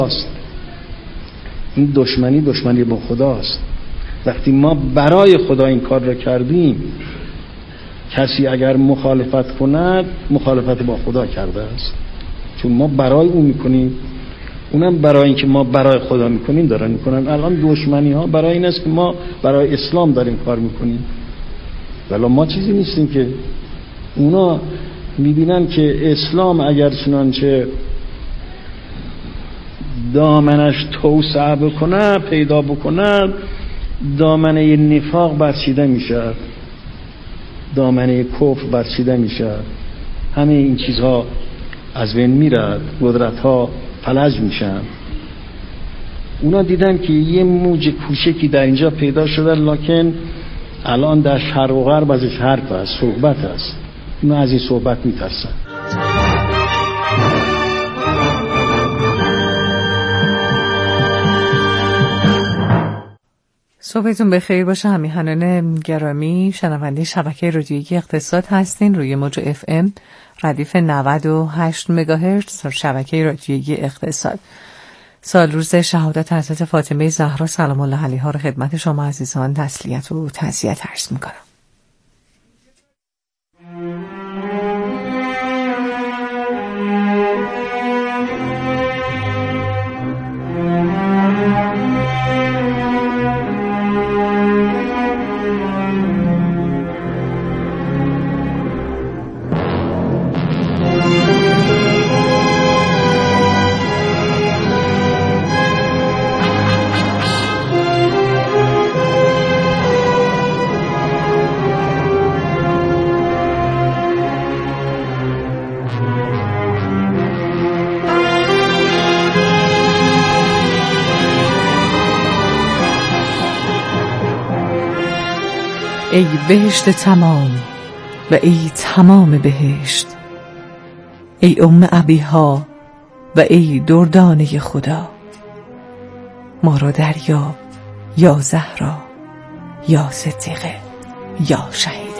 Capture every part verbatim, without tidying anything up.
این دشمنی دشمنی با خداست. وقتی ما برای خدا این کار را کردیم، کسی اگر مخالفت کند مخالفت با خدا کرده است، چون ما برای اون میکنیم، اونم برای اینکه ما برای خدا میکنیم دارن میکنن. الان دشمنی ها برای این است که ما برای اسلام داریم کار میکنیم، ولی ما چیزی نیستیم که. اونا میبینن که اسلام اگر چنانچه دامنش توسعه بکنه، پیدا بکنه، دامنه نفاق برچیده میشه، دامنه کفر برچیده میشه، همه این چیزها از بین میرد، قدرت ها فلج میشن. اونا دیدن که یه موج کوچکی در اینجا پیدا شده، لکن الان در شرق و غرب ازش حرف است، صحبت است. اونا از این صحبت میترسن. صبحتون بخیر باشه همیهنان گرامی. شنونده شبکه رادیویی اقتصاد هستین روی موج اف ام ردیف نود و هشت مگاهرتز شبکه رادیویی اقتصاد. سال روز شهادت حضرت فاطمه زهرا سلام الله علیها رو خدمت شما عزیزان تسلیت و تعزیت عرض میکنم. ای بهشت تمام و ای تمام بهشت، ای ام ابیها و ای دردانه خدا، ما را دریاب یا زهرا یا صدیقه یا شهیده.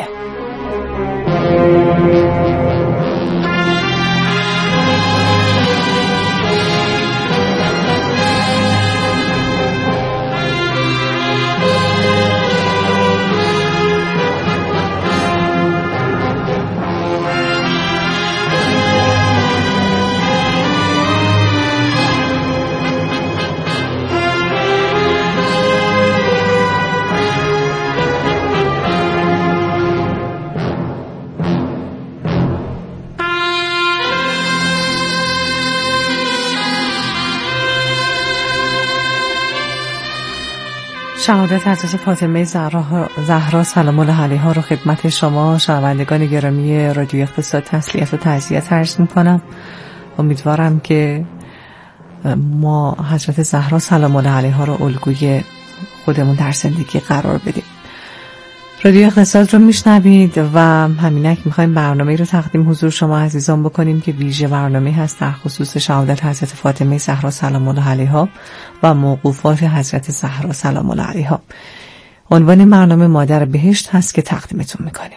شهادت حضرت فاطمه زهرا, زهرا سلام الله علیها رو خدمت شما شنوندگان گرامی رادیو اقتصاد تسلیت و تعزیت عرض می‌کنم. امیدوارم که ما حضرت زهرا سلام الله علیها رو الگوی خودمون در زندگی قرار بدیم. رادیو اقتصاد رو میشنوید و همینک میخوایم برنامه رو تقدیم حضور شما عزیزان بکنیم که ویژه برنامه هست در خصوص شهادت حضرت فاطمه زهرا سلام الله علیها و موقوفات حضرت زهرا سلام الله علیها. عنوان برنامه مادر بهشت هست که تقدیمتون میکنیم.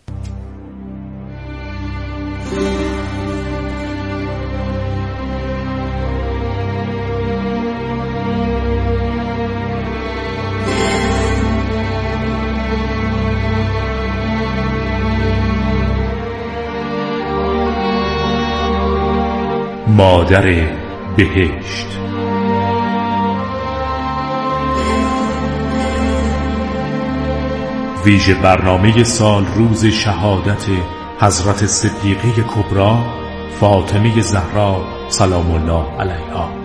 مادر بهشت. ویژه برنامه سال روز شهادت حضرت صدیقه کبری فاطمه زهرا سلام الله علیها.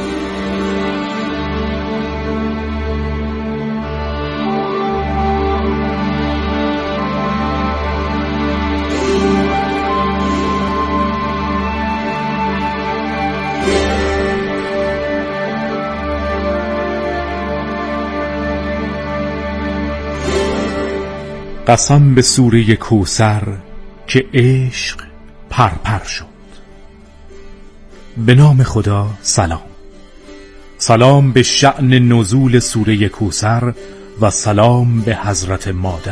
قسم به سوره کوثر که عشق پرپر شد. به نام خدا سلام. سلام به شأن نزول سوره کوثر و سلام به حضرت مادر.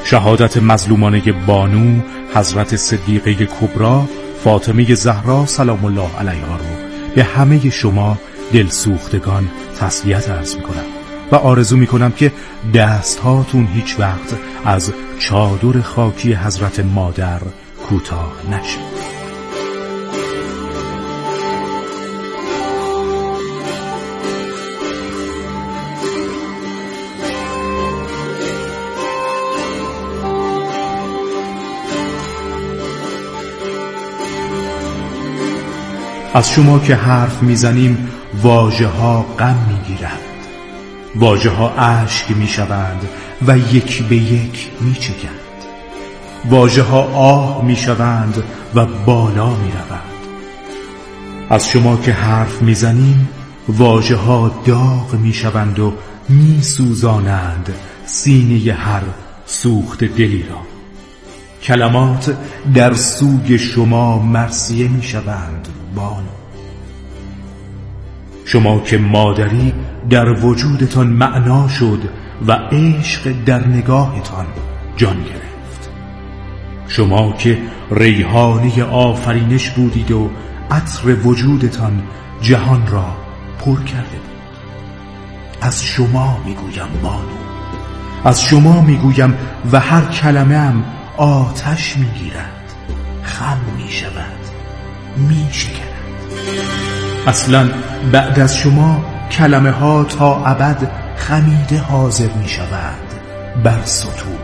شهادت مظلومانه بانو حضرت صدیقه کبری فاطمه زهرا سلام الله علیها رو به همه شما دلسوختگان تسلیت عرض میکنم و آرزو میکنم که دست هاتون هیچ وقت از چادر خاکی حضرت مادر کوتاه نشه. از شما که حرف میزنیم واژه ها غم میگیرند، واژه ها اشک میشوند و یک به یک میچکند، واژه ها آه میشوند و بالا میروند. از شما که حرف میزنیم واژه ها داغ میشوند و میسوزانند سینه هر سوخت دلی را. کلمات در سوگ شما مرثیه میشوند بانو. شما که مادری در وجودتان معنا شد و عشق در نگاهتان جان گرفت. شما که ریحانه آفرینش بودید و عطر وجودتان جهان را پر کرده بود. از شما میگویم بانو، از شما میگویم و هر کلمه ام آتش میگیرد، خم میشود، میشکند. اصلا بعد از شما کلمه ها تا ابد خمیده حاضر میشوند بر سطور.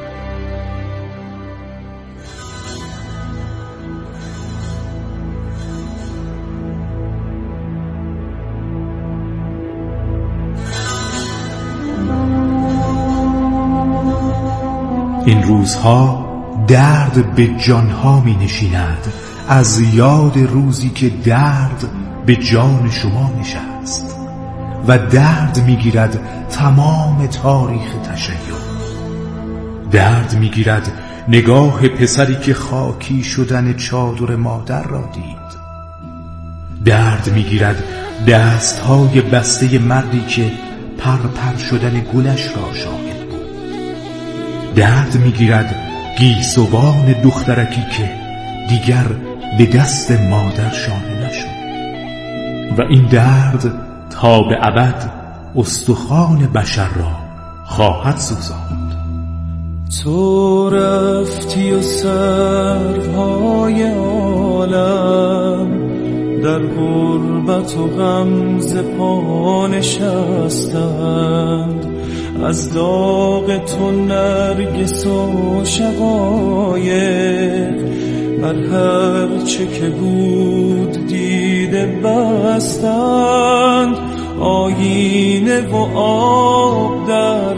این روزها درد به جانها می نشیند از یاد روزی که درد به جان شما نشست و درد می گیرد تمام تاریخ تشیع. درد می گیرد نگاه پسری که خاکی شدن چادر مادر را دید. درد می گیرد دستهای بسته مردی که پر پر شدن گلش را شاهد بود. درد می گیرد گیسوان دخترکی که دیگر به دست مادر شانه نشد و این درد تا به ابد استخوان بشر را خواهد سوزاند. تو رفتی و سرهای عالم در غربت و غم ز پا نشستند. از داغ تو نرگس و شقایق بر هر چه که بود دیده بستند. آینه و آب در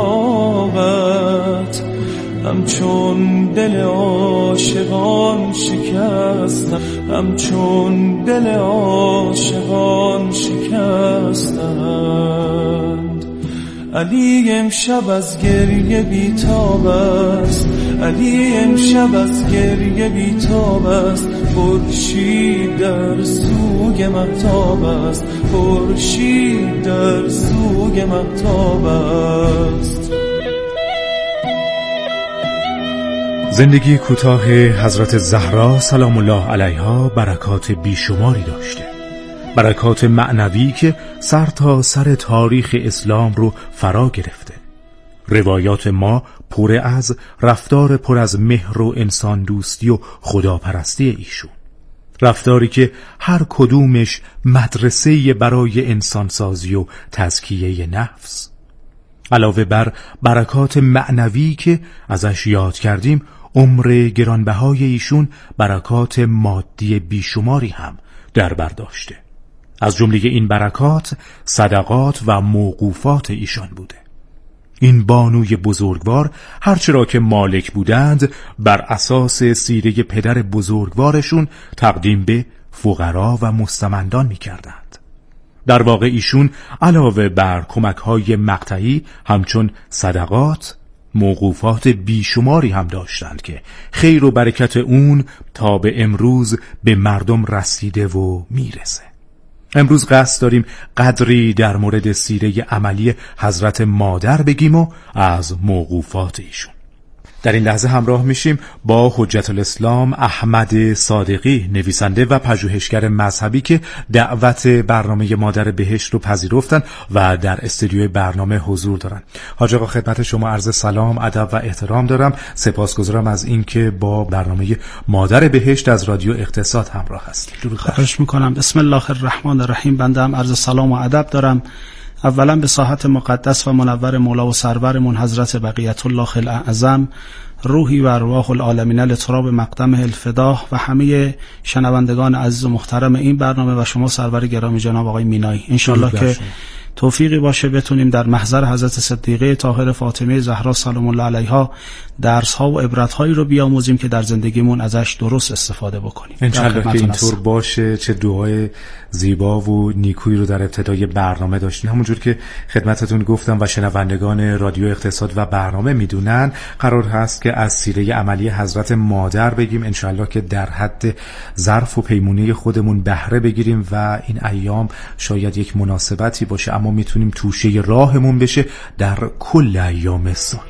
فراغت همچون دل عاشقان شکستند، همچون دل عاشقان شکستند. علی امشب از گریه بیتاب است، علی امشب از گریه بیتاب است. خورشید در سوگ مهتاب است، خورشید در سوگ مهتاب است. زندگی کوتاه حضرت زهرا سلام الله علیها برکات بیشماری داشته، برکات معنوی که سر تا سر تاریخ اسلام رو فرا گرفته. روایات ما پر از رفتار پر از مهر و انسان دوستی و خداپرستی ایشون، رفتاری که هر کدومش مدرسه برای انسانسازی و تزکیه نفس. علاوه بر برکات معنوی که ازش یاد کردیم، عمر گرانبهای ایشون برکات مادی بیشماری هم در بر داشته. از جمله این برکات صدقات و موقوفات ایشان بوده. این بانوی بزرگوار هرچرا که مالک بودند بر اساس سیره پدر بزرگوارشون تقدیم به فقرا و مستمندان می کردند. در واقع ایشون علاوه بر کمک‌های مقطعی همچون صدقات موقوفات بیشماری هم داشتند که خیر و برکت اون تا به امروز به مردم رسیده و میرسه. امروز قصد داریم قدری در مورد سیره عملی حضرت مادر بگیم و از موقوفات ایشون. در این لحظه همراه میشیم با حجت الاسلام احمد صادقی، نویسنده و پژوهشگر مذهبی که دعوت برنامه مادر بهشت رو پذیرفتن و در استودیوی برنامه حضور دارن. حاج آقا خدمت شما عرض سلام، ادب و احترام دارم. سپاسگزارم از اینکه با برنامه مادر بهشت از رادیو اقتصاد همراه هستید. خواهش میکنم. بسم الله الرحمن الرحیم. بنده هم عرض سلام و ادب دارم. اولا به ساحت مقدس و منور مولا و سرورمون حضرت بقیت الله الاعظم، روحی و ارواح العالمین لتراب مقدمه الفدا و همه شنوندگان عزیز و محترم این برنامه و شما سرور گرامی جناب آقای مینایی، انشالله که توفیقی باشه بتونیم در محضر حضرت صدیقه طاهره فاطمه زهرا سلام الله علیها درس ها و عبرت هایی رو بیاموزیم که در زندگیمون ازش درست استفاده بکنیم. انشالله که اینطور باشه. چه دعای زیبا و نیکویی رو در ابتدای برنامه داشتین. همونجور که خدمتتون گفتم و شنوندگان رادیو اقتصاد و برنامه میدونن، قرار هست که از سیره عملی حضرت مادر بگیم، انشالله که در حد ظرف و پیمونه خودمون بهره بگیریم و این ایام شاید یک مناسبتی باشه اما میتونیم توشه راهمون بشه در کل ایام سال.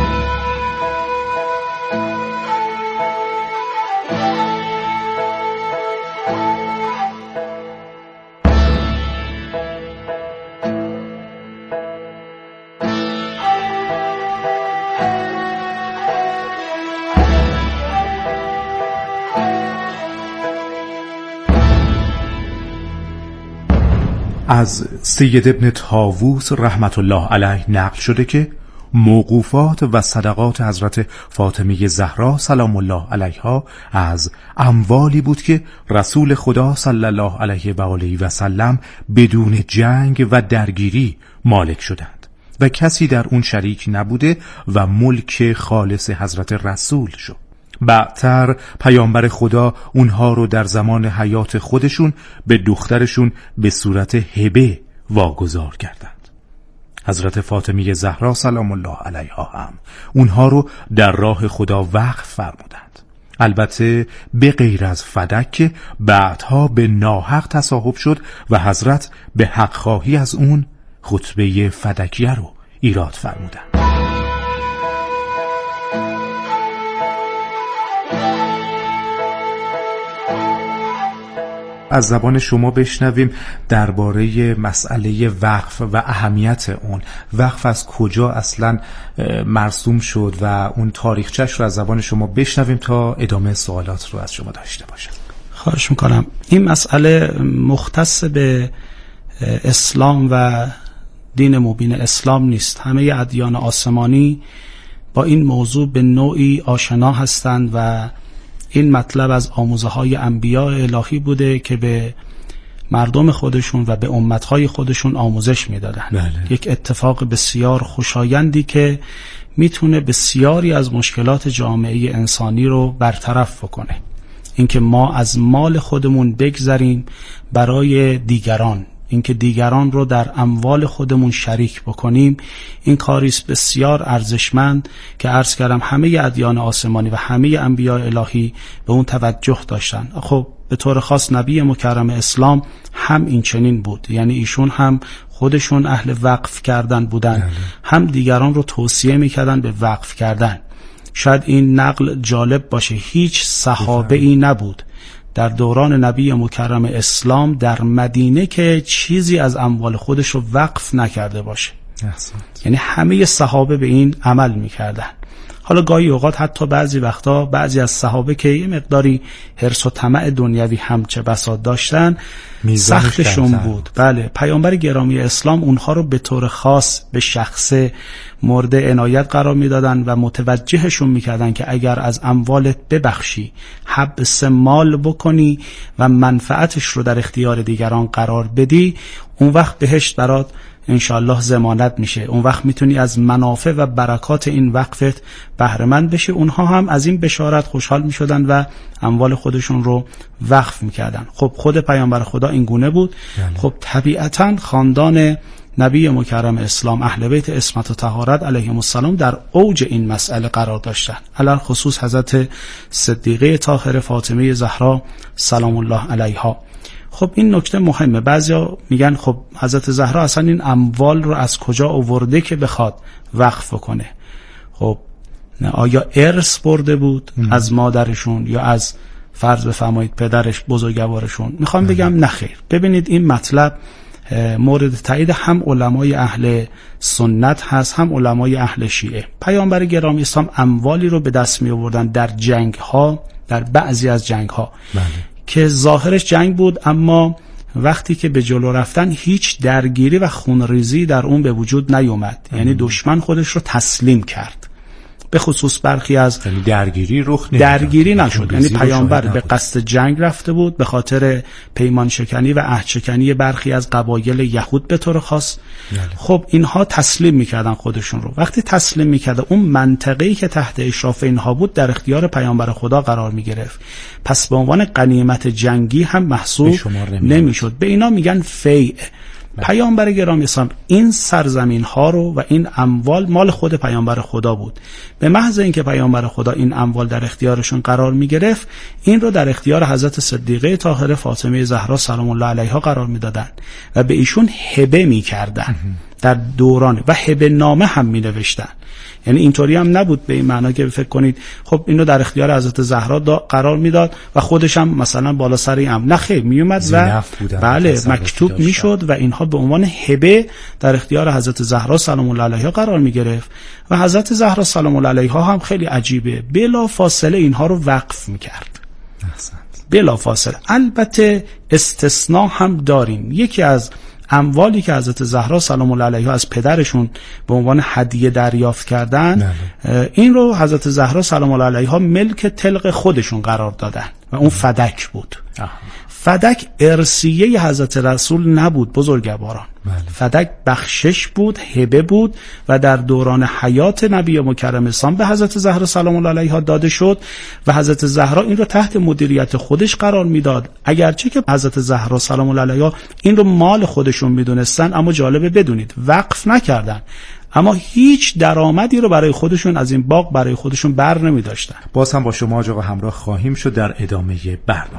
از سید ابن طاووس رحمت الله علیه نقل شده که موقوفات و صدقات حضرت فاطمه زهرا سلام الله علیها از اموالی بود که رسول خدا صلی الله علیه و آله و سلم بدون جنگ و درگیری مالک شدند و کسی در اون شریک نبوده و ملک خالص حضرت رسول شد. بعدتر پیامبر خدا اونها رو در زمان حیات خودشون به دخترشون به صورت هبه واگذار کردند. حضرت فاطمه زهرا سلام الله علیها هم اونها رو در راه خدا وقف فرمودند، البته به غیر از فدک که بعدها به ناحق تصاحب شد و حضرت به حق خواهی از اون خطبه فدکیه رو ایراد فرمودند. از زبان شما بشنویم درباره مسئله وقف و اهمیت اون. وقف از کجا اصلا مرسوم شد و اون تاریخچه‌اش رو از زبان شما بشنویم تا ادامه سوالات رو از شما داشته باشم. خواهش میکنم. این مسئله مختص به اسلام و دین مبین اسلام نیست. همه ادیان آسمانی با این موضوع به نوعی آشنا هستند و این مطلب از آموزه های انبیاء الهی بوده که به مردم خودشون و به امتهای خودشون آموزش میدادن. بله. یک اتفاق بسیار خوشایندی که میتونه بسیاری از مشکلات جامعه انسانی رو برطرف بکنه. اینکه ما از مال خودمون بگذریم برای دیگران، اینکه دیگران رو در اموال خودمون شریک بکنیم، این کاریست بسیار ارزشمند که عرض کردم همه ادیان آسمانی و همه انبیاء الهی به اون توجه داشتن. خب به طور خاص نبی مکرم اسلام هم این چنین بود، یعنی ایشون هم خودشون اهل وقف کردن بودن، بله. هم دیگران رو توصیه میکردن به وقف کردن. شاید این نقل جالب باشه، هیچ صحابه ای نبود در دوران نبی مکرم اسلام در مدینه که چیزی از اموال خودش رو وقف نکرده باشه. احسنت. یعنی همه صحابه به این عمل میکردن. حالا گاهی اوقات حتی بعضی وقتا بعضی از صحابه که یه مقداری حرص و طمع دنیوی هم چه بسا داشتن سختشون بود. بله، پیامبر گرامی اسلام اونها رو به طور خاص به شخص مورد عنایت قرار میدادن و متوجهشون میکردن که اگر از اموالت ببخشی، حبس مال بکنی و منفعتش رو در اختیار دیگران قرار بدی، اون وقت بهشت برات انشاءالله ضمانت میشه. اون وقت میتونی از منافع و برکات این وقفت بهره مند بشی. اونها هم از این بشارت خوشحال میشدن و اموال خودشون رو وقف میکردن. خب خود پیامبر خدا این گونه بود. یعنی. خب طبیعتاً خاندان نبی مکرم اسلام اهل بیت عصمت و طهارت علیهم السلام در اوج این مسئله قرار داشتن، علل خصوص حضرت صدیقه طاهره فاطمه زهرا سلام الله علیها. خب این نکته مهمه. بعضیا میگن خب حضرت زهرا اصلا این اموال رو از کجا آورده که بخواد وقف کنه؟ خب آیا ارث برده بود ام. از مادرشون یا از فرض بفرمایید پدرش بزرگوارشون؟ میخوام بگم نه خیر. ببینید این مطلب مورد تایید هم علمای اهل سنت هست هم علمای اهل شیعه. پیامبر گرامی اسلام اموالی رو به دست می آوردن در جنگ ها، در بعضی از جنگ ها بله. که ظاهرش جنگ بود، اما وقتی که به جلو رفتن هیچ درگیری و خونریزی در اون به وجود نیومد. یعنی دشمن خودش رو تسلیم کرد. به خصوص برخی از یعنی درگیری رخ نشد، درگیری نشد. یعنی پیامبر به قصد جنگ رفته بود به خاطر پیمان شکنی و عهد شکنی برخی از قبایل یهود به طور خاص. یعنی. خب اینها تسلیم میکردن خودشون رو. وقتی تسلیم میکرده اون منطقه‌ای که تحت اشراف اینها بود در اختیار پیامبر خدا قرار میگرفت. پس به عنوان غنیمت جنگی هم محسوب نمیشد. به اینا میگن فیء. پیامبر گرامی اسلام این سرزمین ها رو و این اموال مال خود پیامبر خدا بود. به محض اینکه پیامبر خدا این اموال در اختیارشون قرار می گرفت، این رو در اختیار حضرت صدیقه طاهره فاطمه زهرا سلام الله علیها قرار می دادن و به ایشون هبه می کردن در دوران و هبه نامه هم می نوشتن. یعنی اینطوری هم نبود به این معنا که فکر کنید خب اینو در اختیار حضرت زهرا قرار میداد و خودش هم مثلا بالا سر این هم نخیر می اومد و بله مکتوب میشد و اینها به عنوان هبه در اختیار حضرت زهرا سلام الله علیها قرار می گرفت و حضرت زهرا سلام الله علیها هم خیلی عجیبه بلا فاصله اینها رو وقف میکرد. بلا فاصله. البته استثناء هم داریم. یکی از اموالی که حضرت زهرا سلام الله علیها از پدرشون به عنوان هدیه دریافت کردن، این رو حضرت زهرا سلام الله علیها ملک طلق خودشون قرار دادن و اون فدک بود. آه. فدک ارثیه حضرت رسول نبود بزرگواران. بله. فدک بخشش بود، هبه بود و در دوران حیات نبی مکرم اسلام به حضرت زهرا سلام الله علیها داده شد و حضرت زهرا این رو تحت مدیریت خودش قرار میداد. اگرچه که حضرت زهرا سلام الله علیها این رو مال خودشون میدونستن، اما جالبه بدونید وقف نکردن، اما هیچ درآمدی رو برای خودشون از این باغ برای خودشون بر نمی داشتن. باز هم با شما آقا همراه خواهیم شد در ادامه برنامه.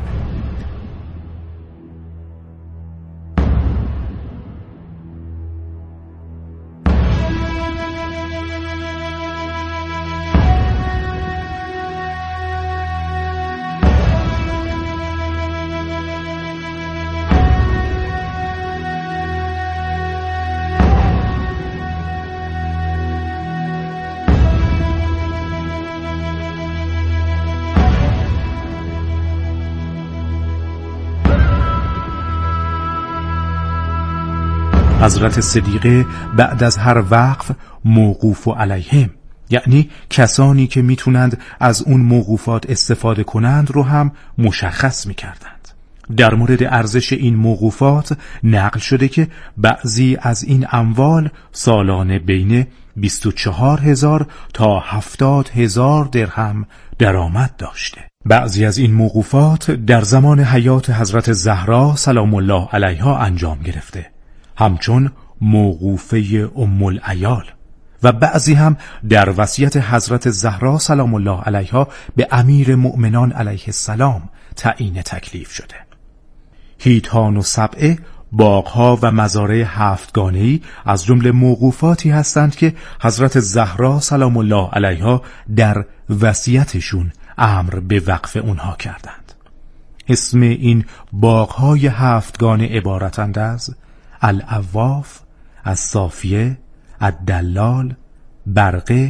حضرت صدیقه بعد از هر وقف موقوف علیهم، یعنی کسانی که میتونند از اون موقوفات استفاده کنند رو هم مشخص میکردند. در مورد ارزش این موقوفات نقل شده که بعضی از این اموال سالانه بین بیست و چهار هزار تا هفتاد هزار درهم درآمد داشته. بعضی از این موقوفات در زمان حیات حضرت زهرا سلام الله علیها انجام گرفته، همچون موقوفه ام العیال، و بعضی هم در وصیت حضرت زهرا سلام الله علیها به امیر مؤمنان علیه السلام تعیین تکلیف شده. هیتان و سبعه باغها و مزارع هفتگانه‌ای از جمله موقوفاتی هستند که حضرت زهرا سلام الله علیها در وصیتشون امر به وقف اونها کردند. اسم این باغهای هفتگانه عبارتند از العواف، الصافیه، الدلال، برقه،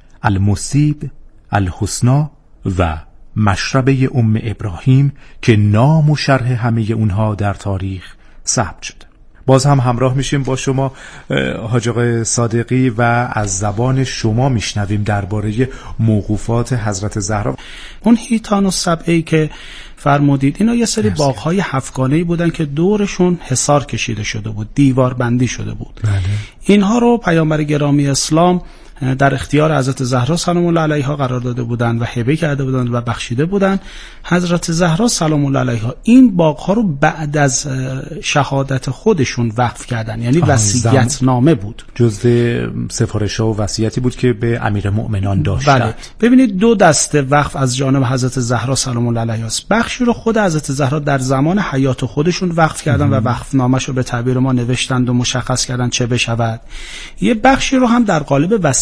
المصیب، الحسنا و مشربه ام ابراهیم که نام و شرح همه اونها در تاریخ ثبت شده. باز هم همراه میشیم با شما حاج آقای صادقی و از زبان شما میشنویم درباره موقوفات حضرت زهرا. اون هیتان و سبعی که فرمودید اینا یه سری باغ‌های هفتگانه‌ای بودن که دورشون حصار کشیده شده بود، دیوار بندی شده بود. بله. اینها رو پیامبر گرامی اسلام در اختیار حضرت زهرا سلام الله علیها قرار داده بودند و هبه کرده بودند و بخشیده بودند. حضرت زهرا سلام الله علیها این باغ‌ها رو بعد از شهادت خودشون وقف کردن، یعنی وصیت نامه بود، جزء سفارش‌ها و وصیتی بود که به امیر مؤمنان داشتند. بله. ببینید دو دسته وقف از جانب حضرت زهرا سلام الله علیها است. بخشی رو خود حضرت زهرا در زمان حیات خودشون وقف کردن ام. و وقف نامه‌شو به تعبیر ما نوشتند و مشخص کردن چه بشود. یه بخشی رو هم در قالب وصیت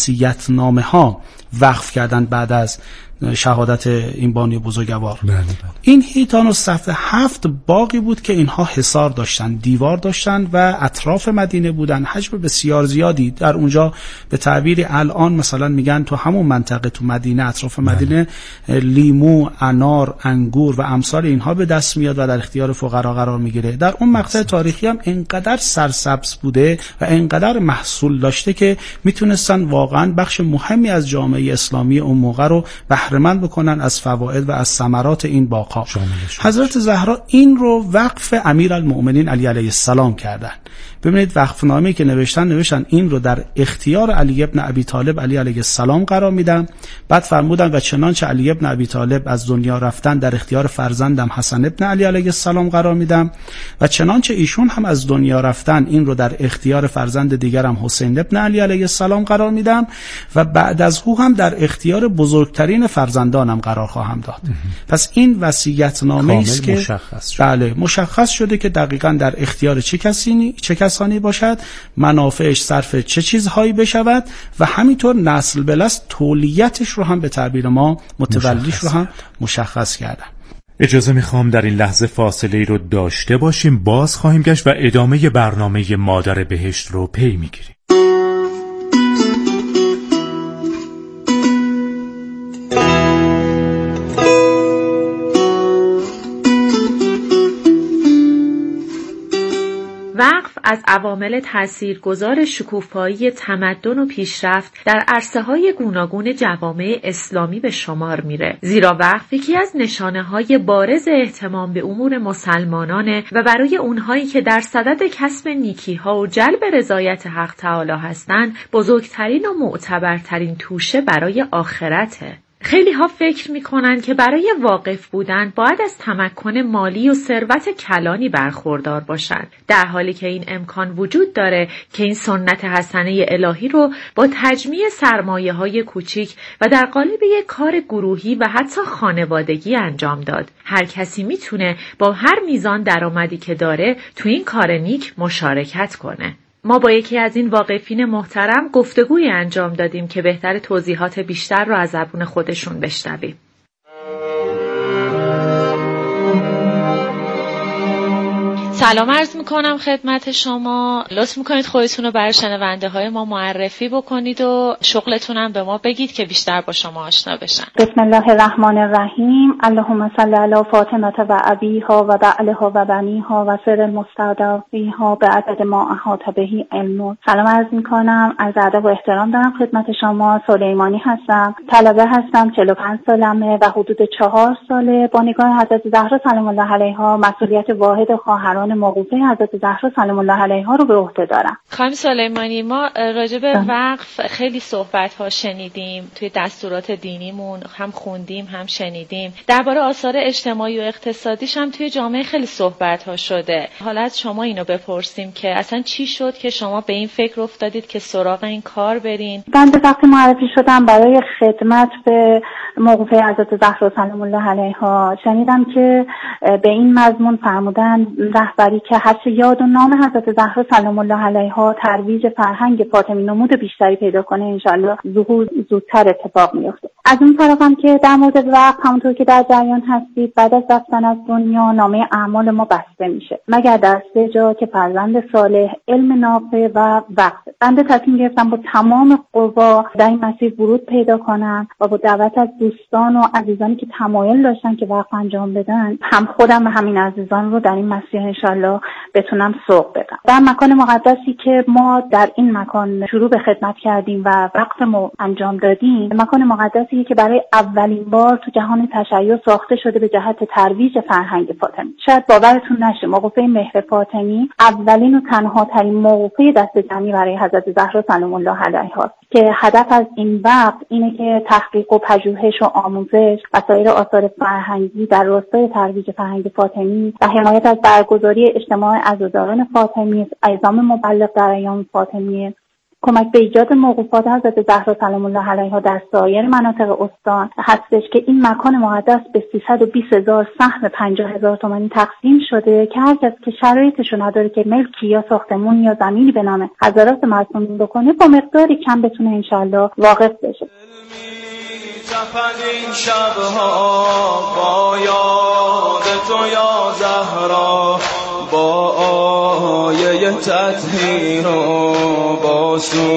وصیت‌نامه ها وقف کردند بعد از شهادت این بانی بزرگوار. بله بله. این حیطان و صف هفت باغی بود که اینها حصار داشتن، دیوار داشتن و اطراف مدینه بودن، حجم بسیار زیادی. در اونجا به تعبیر الان مثلا میگن تو همون منطقه تو مدینه، اطراف مدینه، بله. لیمو، انار، انگور و امثال اینها به دست میاد و در اختیار فقرا قرار میگیره. در اون مقطع تاریخی هم اینقدر سرسبز بوده و اینقدر محصول داشته که میتونستن واقعا بخش مهمی از جامعه اسلامی اون موقع رو بهره‌مند بکنن از فواید و از ثمرات این باغ‌ها. حضرت زهرا این رو وقف امیرالمؤمنین علی علیه السلام کردن. ببینید وقفنامه‌ای که نوشتن نوشتن این رو در اختیار علی ابن ابی طالب علی علیه السلام قرار میدم. بعد فرمودن و چنانچه علی ابن ابی طالب از دنیا رفتن در اختیار فرزندم حسن ابن علی علیه السلام قرار میدم و چنانچه ایشون هم از دنیا رفتن این رو در اختیار فرزند دیگرم حسین ابن علی علیه السلام قرار میدم و بعد از او هم در اختیار بزرگترین فرزندانم قرار خواهم داد. پس این وصیت‌نامه است که مشخص شد. بله مشخص شده که دقیقاً در اختیار چه کسی چه کسانی باشد، منافعش صرف چه چیزهایی بشود و همینطور نسل به نسل تولیتش رو هم به تعبیر ما متولیش رو هم مشخص کردن. اجازه میخوام در این لحظه فاصله ای رو داشته باشیم، باز خواهیم گشت و ادامه برنامه مادر بهشت رو پی میگیریم. وقف از عوامل تاثیرگذار شکوفایی تمدن و پیشرفت در عرصه‌های گوناگون جوامع اسلامی به شمار میره. زیرا وقف یکی از نشانه‌های بارز اهتمام به امور مسلمانانه و برای اونهایی که در صدد کسب نیکی‌ها و جلب رضایت حق تعالی هستند، بزرگترین و معتبرترین توشه برای آخرته. خیلی ها فکر میکنن که برای واقف بودن باید از تمکن مالی و ثروت کلانی برخوردار باشن، در حالی که این امکان وجود داره که این سنت حسنه الهی رو با تجمیع سرمایه های کوچیک و در قالب یک کار گروهی و حتی خانوادگی انجام داد. هر کسی میتونه با هر میزان درآمدی که داره تو این کار نیک مشارکت کنه. ما با یکی از این واقفین محترم گفتگوی انجام دادیم که بهتر توضیحات بیشتر رو از زبون خودشون بشنویم. سلام عرض میکنم خدمت شما. لطف میکنید خودتون رو برای شنونده های ما معرفی بکنید و شغلتونم به ما بگید که بیشتر با شما آشنا بشن. بسم الله الرحمن الرحیم. اللهم صل علی فاطمه و ابیها و بعلها و بنیها و سر المستضعفینها به عدد ما احاط بهی علم. سلام عرض میکنم، از ادب و احترام دارم خدمت شما. سلیمانی هستم، طلبه هستم، چهل و پنج سالمه و حدود چهار ساله با نگاه حضرت زهرا سلام الله علیها مسئولیت واحد خواهران موقوفه حضرت زهرا سلام الله علیها رو به عهده دارم. خانم سلیمانی، ما راجع به وقف خیلی صحبت ها شنیدیم توی دستورات دینیمون، هم خوندیم هم شنیدیم. درباره آثار اجتماعی و اقتصادیش هم توی جامعه خیلی صحبت ها شده. حالا از شما اینو بپرسیم که اصلا چی شد که شما به این فکر افتادید که سراغ این کار برین؟ من به وقتی معرفی شدم برای خدمت به موقوفه حضرت زهرا سلام الله علیها، شنیدم که به این مضمون فرمودن رهبری که هرچه یاد و نام حضرت زهرا سلام الله علیها ترویج فرهنگ فاطمی نمود بیشتری پیدا کنه، انشالله ظهور زودتر اتفاق میفته. از اون طرف هم که در مورد وقت همونطور که در جریان هستید بعد از رفتن از دنیا نامه اعمال ما بسته میشه مگر در سه جا که فرزند صالح، علم نافع و وقت. بنده تصمیم گرفتم با تمام قوا در این مسیر ورود پیدا کنم و با دعوت از دوستان و عزیزانی که تمایل داشتن که وقت انجام بدن، هم خودم و همین عزیزان رو در این مسیر انشالله بتونم سوق بدم. در مکان مقدسی که ما در این مکان شروع به خدمت کردیم و وقتمو انجام دادیم، مکان مقدسی که برای اولین بار تو جهان تشیع ساخته شده به جهت ترویج فرهنگ فاطمی. شاید باورتون نشه موقوفه مهر فاطمی اولین و تنها ترین موقوفه دست جمعی برای حضرت زهرا سلام الله علیها که هدف از این وقت اینه که تحقیق و پژوهش و آموزش و سایر آثار فرهنگی در راستای ترویج فرهنگ فاطمی و حمایت از برگزاری اجتماع عزاداران فاطمی، ایام مبلغ در ایام فاطمی کمک به ایجاد موقوفات حضرت زهرا سلام الله علیها در سایر مناطق استان هستش که این مکان مقدس به سیصد و بیست هزار سهم پنجاه هزار تومانی تقسیم شده که هر کس که شرایطشو نداره که ملکی یا ساختمون یا زمینی به نام حضرات معصومین بکنه با مقداری کم بتونه انشالله واقف بشه. این شبها با یاد تو یا زهرا، با آیه تطهیر و با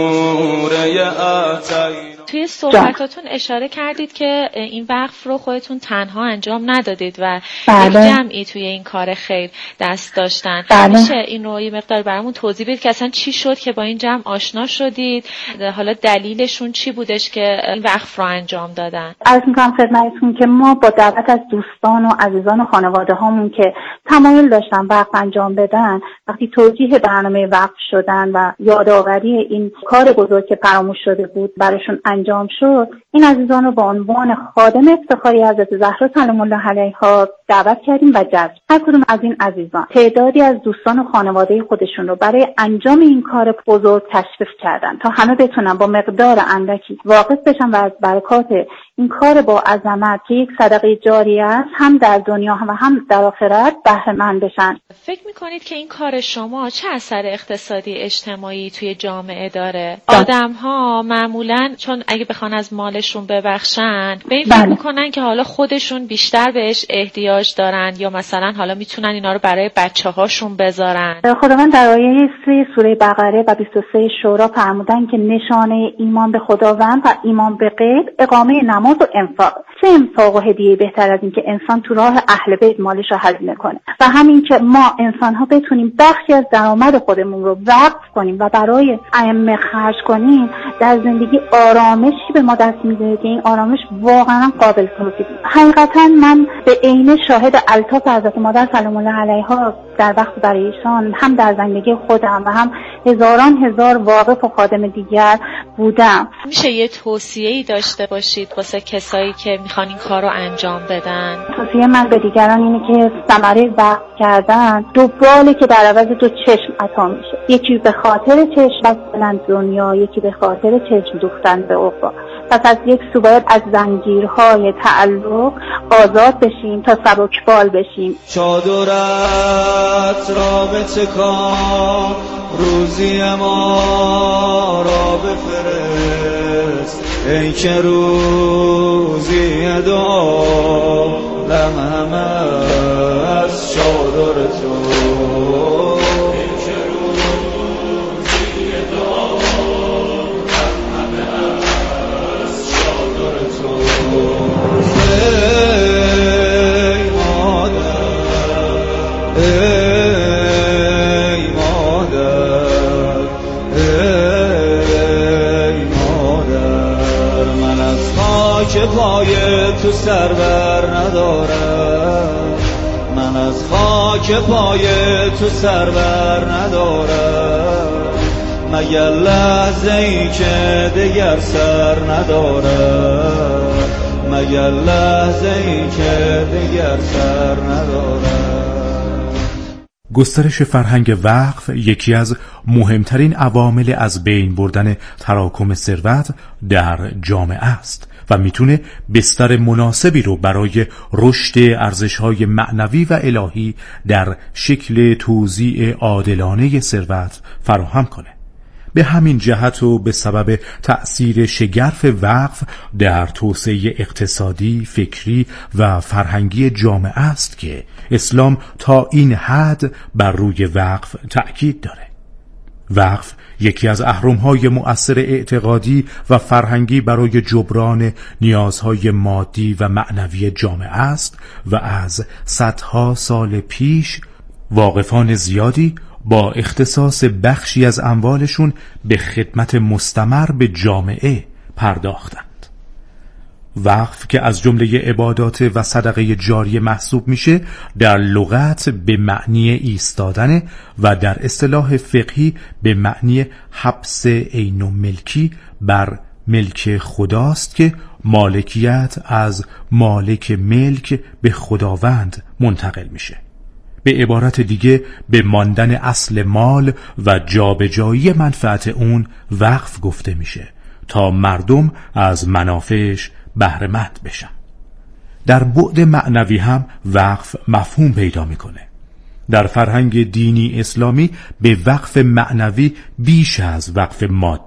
سوره اتین. توی صحبتاتون اشاره کردید که این وقف رو خودتون تنها انجام ندادید و بله. یک جمعی توی این کار خیر دست داشتن. بله. میشه این رو یه مقدار برامون توضیح بدید که اصلا چی شد که با این جمع آشنا شدید؟ حالا دلیلشون چی بودش که این وقف رو انجام دادن؟ عرض می‌کنم خدمتتون که ما با دعوت از دوستان و عزیزان و خانواده هامون که تمایل داشتن وقف انجام بدن، وقتی توجیه برنامه وقف شدن و یادآوری این کار بزرگ که فراموش شده بود براشون انجام شد، این عزیزان رو به عنوان خادم افتخاری حضرت زهرا سلام الله علیها دعوت کردیم و جذب. هر کدوم از این عزیزان تعدادی از دوستان و خانواده خودشون رو برای انجام این کار بزرگ تشریف کردن تا همه بتونن با مقدار اندکی واقف بشن و از برکات این کار با عظمت که یک صدقه جاریه است هم در دنیا هم و هم در آخرت بهره مند بشن. فکر میکنید که این کار شما چه اثر اقتصادی اجتماعی توی جامعه داره؟ بله. آدم ها معمولاً چون اگه بخوان از مالشون ببخشن به این فکر بله. میکنن که حالا خودشون بیشتر بهش احتیاج دارن یا مثلا حالا میتونن اینا رو برای بچه هاشون بذارن. خداوند در آیه سه سوره بقره و بیست و سه شورا فرمودن که نشانه ایمان به خداوند و ایمان به غیب اقامه نماز و انفاق. چه انفاق و هدیه بهتر از این که انسان تو راه اهل بیت مالش رو هزینه کنه و همین که ما انسان ها بتونیم بخشی از درآمد خودمون رو وقف کنیم و برای ائمه خرج کنیم، در زندگی آرامشی به ما دست میده که این آرامش واقعا قابل توصیف. حقیقتا من به عینه شاهد الطاف حضرت مادر سلام الله علیها در وقت برای ایشان هم در زندگی خودم و هم هزاران هزار واقف و خادم دیگر بودم. میشه یه توصیه‌ای داشته باشید واسه کسایی که میخوان این کار رو انجام بدن؟ توصیه من به دیگران اینه که ثمره وقف کردن دو باله که در عوض دو چشم عطا میشه، یکی به خاطر چشم بستن دنیا، یکی به خاطر چشم دوختن به عقبا. پس از یک سو باید از زنجیرهای تعلق آزاد بشیم تا سبکبال بشیم. چادرت را بتکان، روزی ما را بفرست، ای که روزی دعا لمهم از چادر تو. که پای تو سرور ندارم، من از خاک پای تو سرور ندارم، مگر لحظه ای که دیگر سر ندارم، مگر لحظه ای که دیگر سر ندارم. گسترش فرهنگ وقف یکی از مهمترین عوامل از بین بردن تراکم ثروت در جامعه است و میتونه بستر مناسبی رو برای رشد ارزش‌های معنوی و الهی در شکل توزیع عادلانه ثروت فراهم کنه. به همین جهت و به سبب تأثیر شگرف وقف در توسعه اقتصادی، فکری و فرهنگی جامعه است که اسلام تا این حد بر روی وقف تأکید داره. وقف یکی از اهرم‌های مؤثر اعتقادی و فرهنگی برای جبران نیازهای مادی و معنوی جامعه است و از صدها سال پیش واقفان زیادی با اختصاص بخشی از اموالشون به خدمت مستمر به جامعه پرداختند. وقف که از جمله عبادات و صدقه جاریه محسوب میشه، در لغت به معنی ایستادن و در اصطلاح فقهی به معنی حبس عین و ملکی بر ملک خداست که مالکیت از مالک ملک به خداوند منتقل میشه. به عبارت دیگه به ماندن اصل مال و جابجایی منفعت اون وقف گفته میشه تا مردم از منافعش بهره مند بشن. در بعد معنوی هم وقف مفهوم پیدا میکنه. در فرهنگ دینی اسلامی به وقف معنوی بیش از وقف مادی